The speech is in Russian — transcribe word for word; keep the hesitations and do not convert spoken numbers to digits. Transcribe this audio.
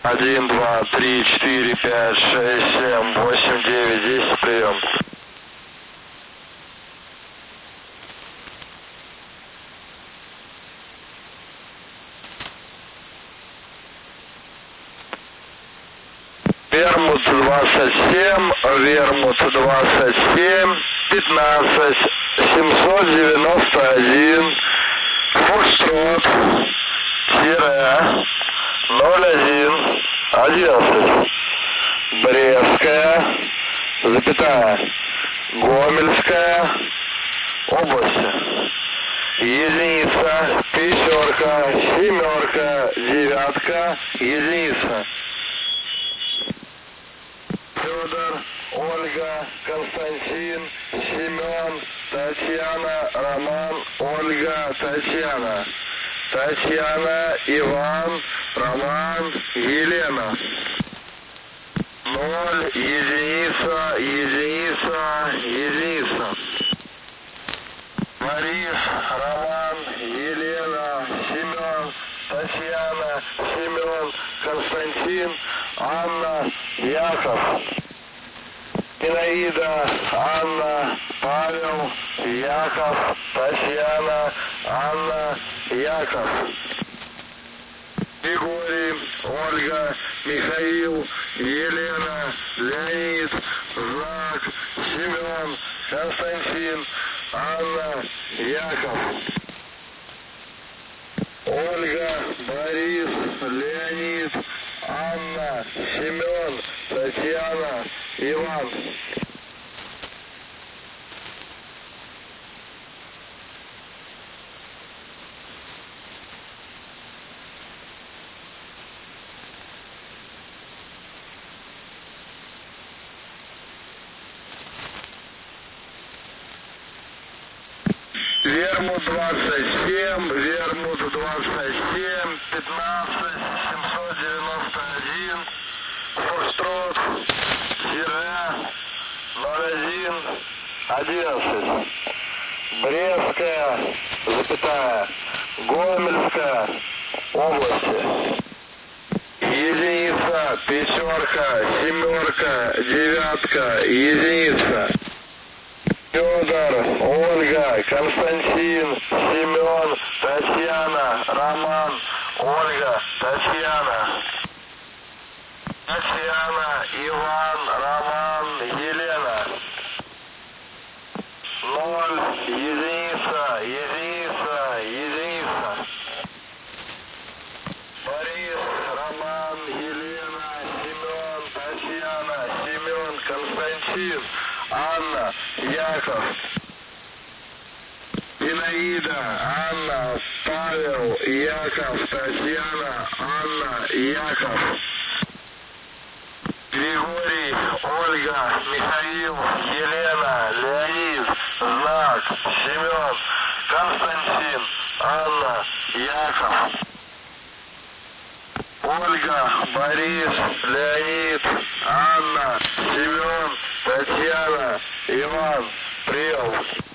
Один, два, три, четыре, пять, шесть, семь, восемь, девять, десять, прием. Вермут двадцать семь, Вермут двадцать семь, пятнадцать, семьсот девяносто один, Фокстрот, тире, ноль один, одиннадцать, Брестская, запятая, Гомельская, области, единица, пятерка, семерка, девятка, единица. Федор, Ольга, Константин, Семен, Татьяна, Роман, Ольга, Татьяна, Татьяна, Иван, Роман, Елена. Ноль, единица, единица, единица. Борис, Роман, Елена, Семен, Татьяна, Семен, Константин, Анна, Яков. Зинаида, Анна, Павел, Яков, Татьяна, Анна, Яков. Григорий, Ольга, Михаил, Елена, Леонид, Знак, Семен, Константин, Анна, Яков. Ольга, Борис, Леонид, Анна, Семен, Татьяна, Иван. Вермут двадцать семь, Вермут двадцать семь, пятнадцать, семьсот девяносто один, Фокстрот, тире, ноль один, одиннадцать, Брестская, запятая, Гомельская, области, единица, пятерка, семерка, девятка, единица. Федор, Ольга, Константин, Семен, Татьяна, Роман, Ольга, Татьяна, Татьяна, Иван, Роман, Елена. Ноль, единица, единица, единица. Борис, Роман, Елена, Семен, Татьяна, Семен, Константин, Анна, Яков. Зинаида, Анна, Павел, Яков, Татьяна, Анна, Яков. Григорий, Ольга, Михаил, Елена, Леонид, Знак, Семен, Константин, Анна, Яков. Ольга, Борис, Леонид, Анна, Семен, Татьяна, Иван, прием.